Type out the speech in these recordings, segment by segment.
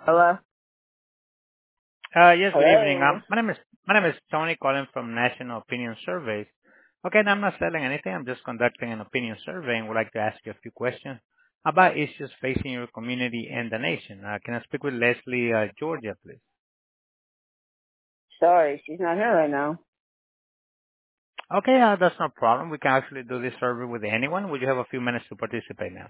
Hello? Yes, good evening. Hello? My name is Tony calling from National Opinion Surveys. Okay, and I'm not selling anything. I'm just conducting an opinion survey and would like to ask you a few questions about issues facing your community and the nation. Can I speak with Leslie Georgia, please? Sorry, she's not here right now. Okay, that's no problem. We can actually do this survey with anyone. Would you have a few minutes to participate now?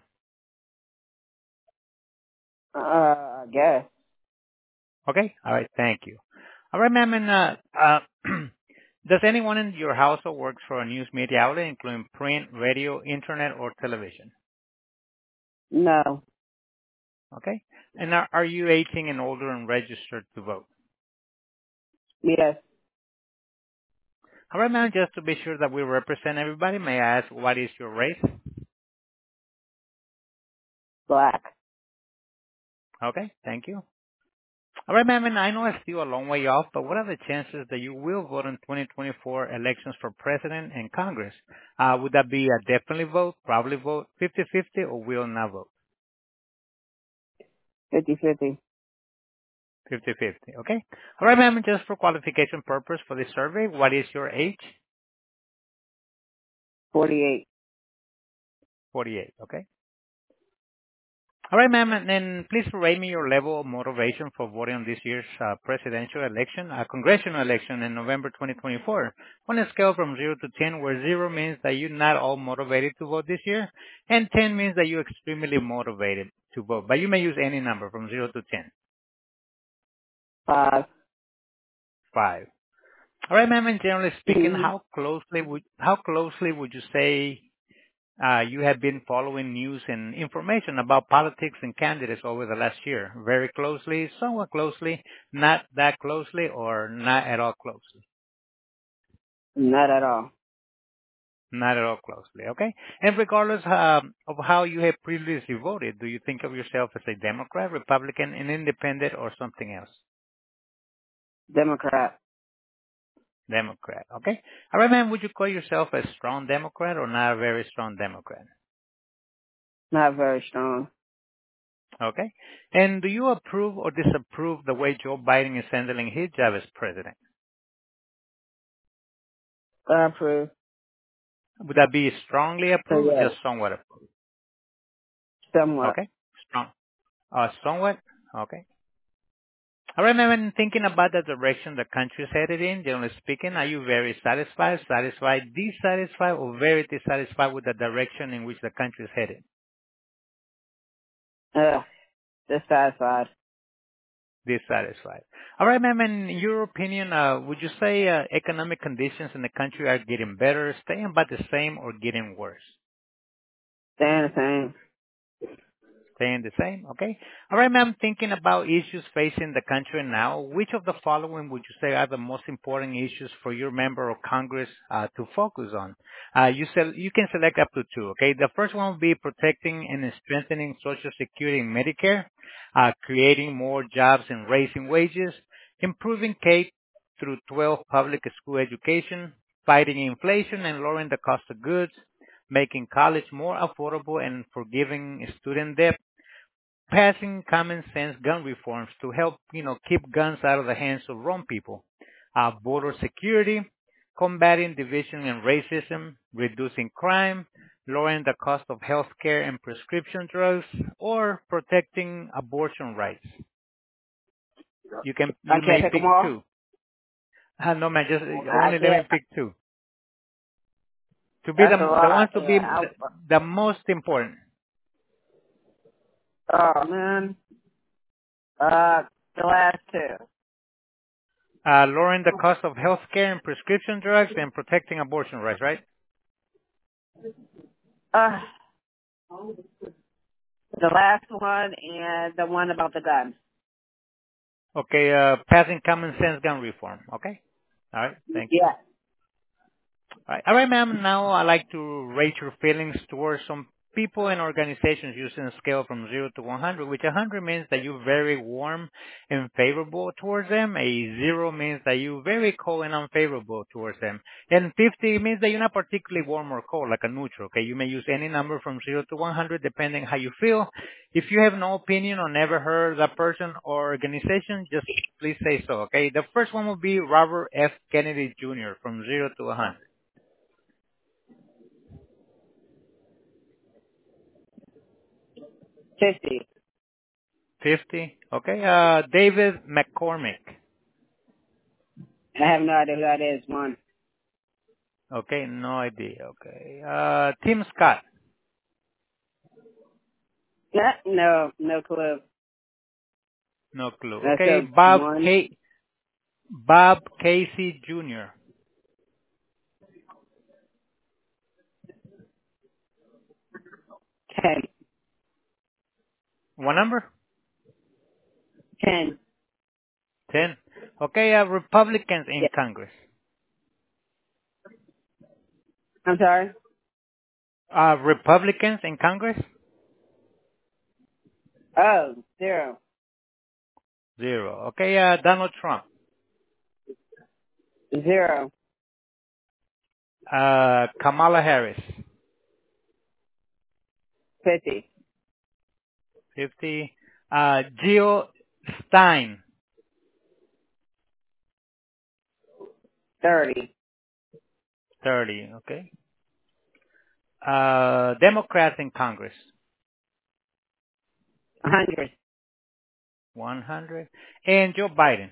I guess. Okay, all right, thank you. All right, ma'am, and does anyone in your household work for a news media outlet, including print, radio, internet, or television? No. Okay. And are you 18 and older and registered to vote? Yes. All right, ma'am, just to be sure that we represent everybody, may I ask what is your race? Black. Okay, thank you. All right, ma'am, and I know it's still a long way off, but what are the chances that you will vote in 2024 elections for president and Congress? Would that be a definitely vote, probably vote, 50-50, or will not vote? 50-50. 50-50, okay? All right, ma'am, and just for qualification purpose for this survey, what is your age? 48. 48, okay? All right, ma'am, and then please rate me your level of motivation for voting on this year's presidential election, congressional election in November 2024, on a scale from 0 to 10, where 0 means that you're not all motivated to vote this year, and 10 means that you're extremely motivated to vote. But you may use any number from 0 to 10. 5. 5. All right, ma'am, and generally speaking, Mm-hmm. how closely would you say you have been following news and information about politics and candidates over the last year? Very closely, somewhat closely, not that closely, or not at all closely? Not at all. Not at all closely, okay? And regardless of how you have previously voted, do you think of yourself as a Democrat, Republican, an independent, or something else? Democrat. Democrat, okay? All right, ma'am, would you call yourself a strong Democrat or not a very strong Democrat? Not very strong. Okay? And do you approve or disapprove the way Joe Biden is handling his job as president? I approve. Would that be strongly So approved or yes. just somewhat approved? Somewhat. Okay? Strong. Somewhat? Okay. All right, ma'am, and thinking about the direction the country is headed in, generally speaking, are you very satisfied, dissatisfied, or very dissatisfied with the direction in which the country is headed? Dissatisfied. Dissatisfied. All right, ma'am, in your opinion, would you say economic conditions in the country are getting better, staying about the same, or getting worse? Staying the same. Staying the same, okay? All right, ma'am, thinking about issues facing the country now, which of the following would you say are the most important issues for your member of Congress to focus on? You can select up to two, okay? The first one will be protecting and strengthening Social Security and Medicare, creating more jobs and raising wages, improving K through 12 public school education, fighting inflation and lowering the cost of goods, making college more affordable and forgiving student debt, passing common sense gun reforms to help, keep guns out of the hands of wrong people, border security, combating division and racism, reducing crime, lowering the cost of health care and prescription drugs, or protecting abortion rights. I You can't may pick them pick all? two. No, man, just I only let me can't. pick two. To be That's a the ones lot. to be Yeah. the most important. Oh, man. The last two. Lowering the cost of health care and prescription drugs and protecting abortion rights, right? Uh, the last one and the one about the gun. Okay, passing common sense gun reform. Okay? All right, thank you. Yeah. All right, ma'am, now I'd like to rate your feelings towards some people and organizations using a scale from 0 to 100, which 100 means that you're very warm and favorable towards them. A 0 means that you're very cold and unfavorable towards them. And 50 means that you're not particularly warm or cold, like a neutral. Okay, you may use any number from 0 to 100 depending how you feel. If you have no opinion or never heard that person or organization, just please say so. Okay, the first one will be Robert F. Kennedy Jr. from 0 to 100. 50. 50. Okay. David McCormick. I have no idea who that is. 1. Okay. No idea. Okay. Tim Scott. No clue. No clue. That's Okay. a 1. Bob Casey Jr. 10. What number? 10. 10. Okay. Republicans in Yeah. Congress. I'm sorry? Republicans in Congress? Oh, 0. 0. Okay. Donald Trump. 0. Kamala Harris. 50. 50. Jill Stein. 30. 30. Okay. Democrats in Congress. 100. 100. And Joe Biden.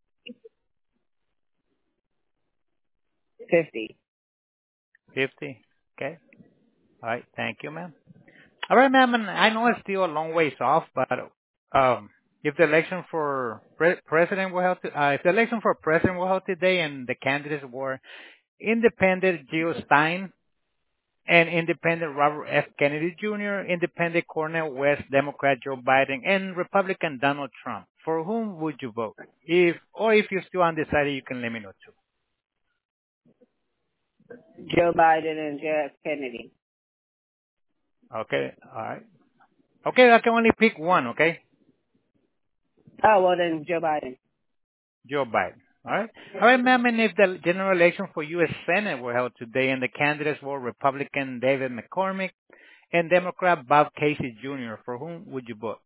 50. 50. Okay. All right. Thank you, ma'am. All right, ma'am. And I know it's still a long ways off, but if the election for president were held, if the election for president were held today, and the candidates were Independent Jill Stein and Independent Robert F. Kennedy Jr., Independent Cornel West, Democrat Joe Biden, and Republican Donald Trump, for whom would you vote? If you're still undecided, you can let me know too. Joe Biden and Jeff Kennedy. Okay. All right. Okay, I can only pick one. Okay. Oh, well then Joe Biden. Joe Biden. All right. All right, ma'am. And if the general election for U.S. Senate were held today and the candidates were Republican David McCormick and Democrat Bob Casey Jr., for whom would you vote?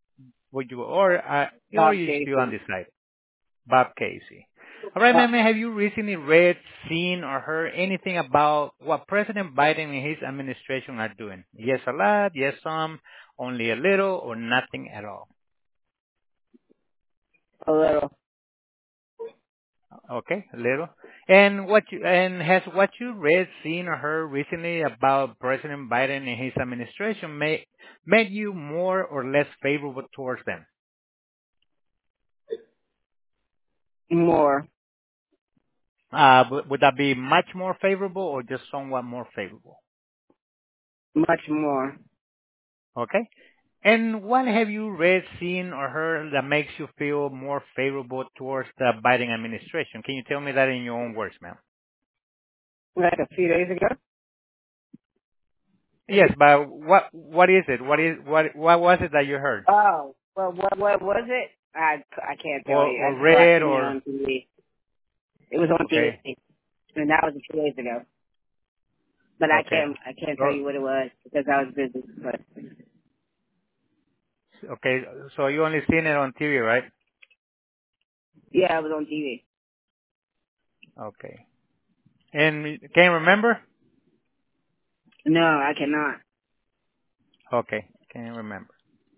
Or Bob you still Casey. undecided? Bob Casey. All right, ma'am. Have you recently read, seen, or heard anything about what President Biden and his administration are doing? Yes, a lot. Yes, some. Only a little, or nothing at all. A little. Okay, a little. And has what you read, seen, or heard recently about President Biden and his administration made you more or less favorable towards them? More. Would that be much more favorable or just somewhat more favorable? Much more. Okay. And what have you read, seen, or heard that makes you feel more favorable towards the Biden administration? Can you tell me that in your own words, ma'am? Like a few days ago? Yes, but what is it? What was it that you heard? Oh. Well, what was it? I can't tell you. Or I just watched read it or on TV. It was on okay, TV. And that was a few days ago. But okay, I can't tell so, you what it was because I was busy. But okay. So you only seen it on TV, right? yeah, it was on TV. Okay. And can you remember? No, I cannot. Okay, can you remember?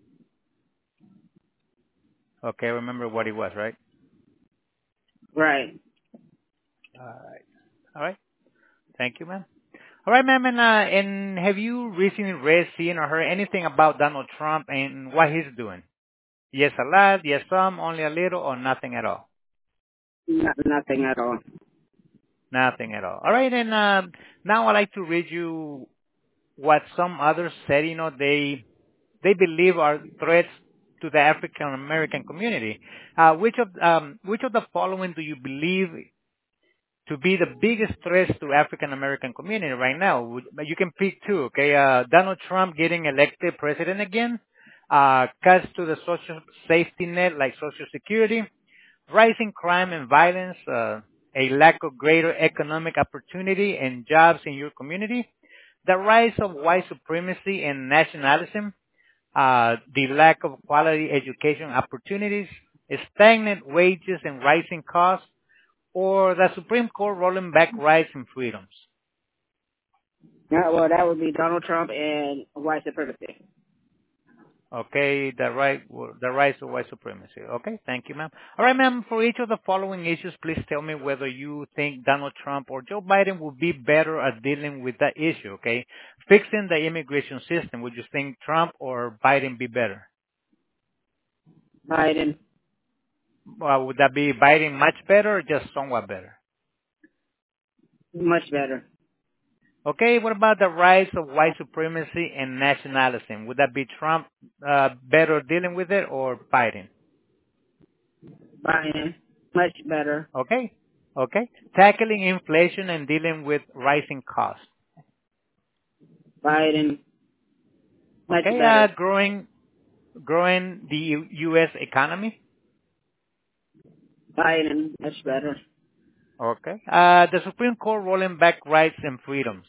Okay, remember what it was, right? Right. All right. All right. Thank you, ma'am. All right, ma'am. And have you recently read, seen, or heard anything about Donald Trump and what he's doing? Yes, a lot. Yes, some. Only a little, or nothing at all. Nothing at all. Nothing at all. All right, and now I'd like to read you what some others said. They believe are threats to the African American community. Which of the following do you believe to be the biggest threats to African American community right now? But you can pick two, okay? Donald Trump getting elected president again, cuts to the social safety net like Social Security, rising crime and violence, a lack of greater economic opportunity and jobs in your community, the rise of white supremacy and nationalism, the lack of quality education opportunities, stagnant wages and rising costs, or the Supreme Court rolling back rights and freedoms? Yeah, well, that would be Donald Trump and white supremacy. Okay, the rise of white supremacy. Okay, thank you, ma'am. All right, ma'am, for each of the following issues, please tell me whether you think Donald Trump or Joe Biden would be better at dealing with that issue, okay? Fixing the immigration system, would you think Trump or Biden be better? Biden, Well, would that be Biden much better or just somewhat better? much better. Okay, what about the rise of white supremacy and nationalism? Would that be Trump better dealing with it or Biden? Biden, much better. Okay, okay. Tackling inflation and dealing with rising costs. Biden, much Okay, better. growing the U.S. economy. Biden, much better. Okay. The Supreme Court rolling back rights and freedoms.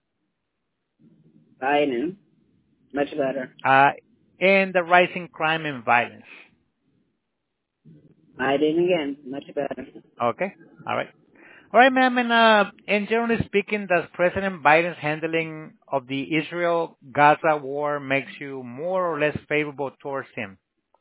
Biden, much better. And the rising crime and violence. Biden again, much better. Okay. All right. All right, ma'am. And generally speaking, does President Biden's handling of the Israel-Gaza war makes you more or less favorable towards him?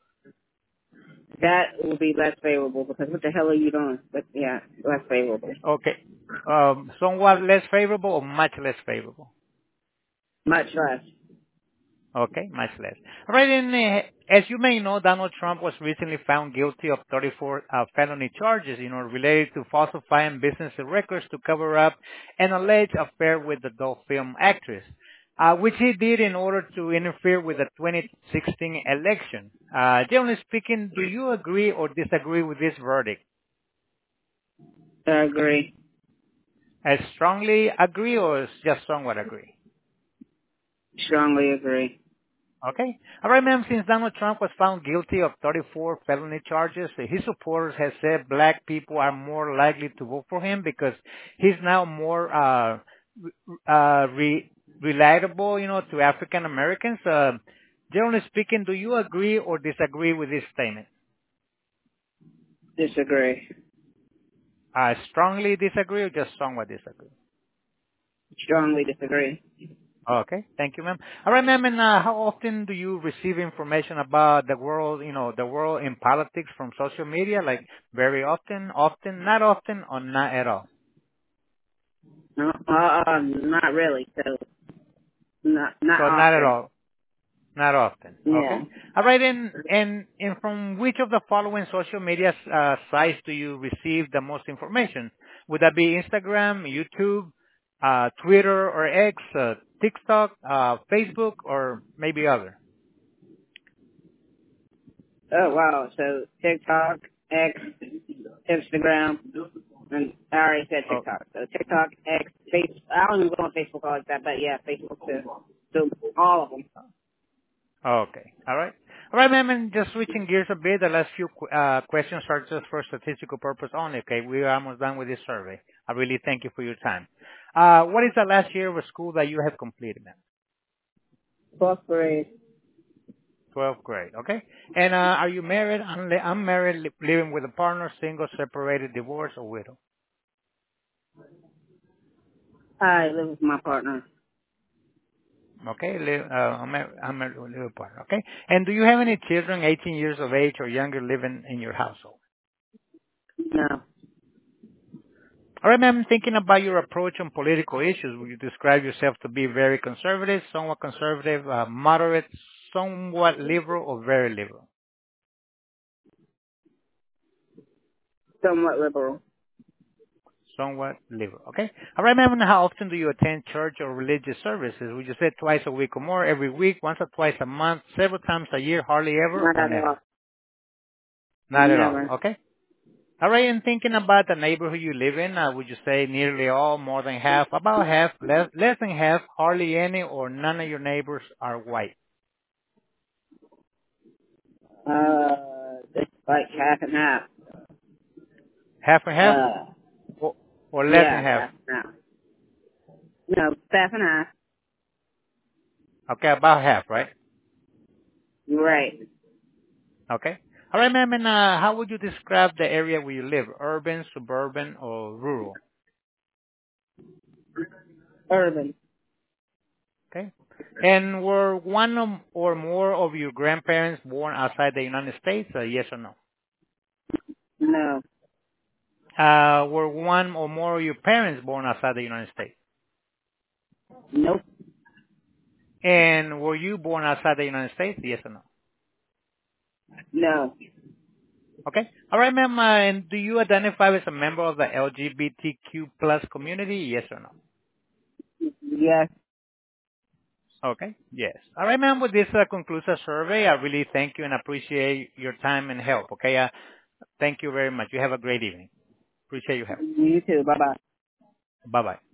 That will be less favorable because what the hell are you doing? But yeah, less favorable. Okay. Somewhat less favorable or much less favorable? Much less. Okay, much less. All right, and as you may know, Donald Trump was recently found guilty of 34 felony charges, related to falsifying business records to cover up an alleged affair with the adult film actress, which he did in order to interfere with the 2016 election. Generally speaking, do you agree or disagree with this verdict? I agree. I strongly agree or just somewhat agree? Strongly agree. Okay. All right, ma'am. Since Donald Trump was found guilty of 34 felony charges, his supporters have said black people are more likely to vote for him because he's now more relatable, to African Americans. Generally speaking, do you agree or disagree with this statement? Disagree. Strongly disagree or just somewhat disagree? Strongly disagree. Okay, thank you, ma'am. All right, ma'am, and how often do you receive information about the world, the world in politics from social media? Like very often, not often, or not at all? No, not really. So, not So not at often. all, not often. Okay. Yeah. All right, and from which of the following social media sites do you receive the most information? Would that be Instagram, YouTube, Twitter or X, TikTok, Facebook, or maybe other? Oh wow. So TikTok, X, Instagram, and I already said Oh, TikTok. So TikTok, X, Facebook. I don't even go on Facebook all like that, but yeah, Facebook too. So all of them. okay. All right. All right, ma'am, and just switching gears a bit, the last few questions are just for statistical purpose only, okay? We are almost done with this survey. I really thank you for your time. What is the last year of school that you have completed, ma'am? 12th grade. 12th grade, okay? And are you married, unmarried, living with a partner, single, separated, divorced, or widow? I live with my partner. Okay, unmarried, live with a partner, okay? And do you have any children 18 years of age or younger living in your household? No. All right, ma'am, thinking about your approach on political issues, would you describe yourself to be very conservative, somewhat conservative, moderate, somewhat liberal, or very liberal? Somewhat liberal. Somewhat liberal, okay? All right, ma'am, and how often do you attend church or religious services? Would you say twice a week or more, every week, once or twice a month, several times a year, hardly ever, Not or at all. never? Not at all, Never. okay? All right, and thinking about the neighborhood you live in, would you say nearly all, more than half, about half, less than half, hardly any, or none of your neighbors are white? It's like half and half. Half and half, Uh, or, or less than yeah, half? half and half. No, half and half. Okay, about half, right? You're right. Okay. All right, ma'am, and how would you describe the area where you live? Urban, suburban, or rural? Urban. Okay. And were or more of your grandparents born outside the United States? Yes or no? No. Were one or more of your parents born outside the United States? Nope. And were you born outside the United States? Yes or no? No. Okay. All right, ma'am. And do you identify as a member of the LGBTQ plus community? Yes or no? Yes. Okay. Yes. All right, ma'am. With this concludes our survey. I really thank you and appreciate your time and help. Okay. Thank you very much. You have a great evening. Appreciate your help. You too. Bye bye. Bye bye.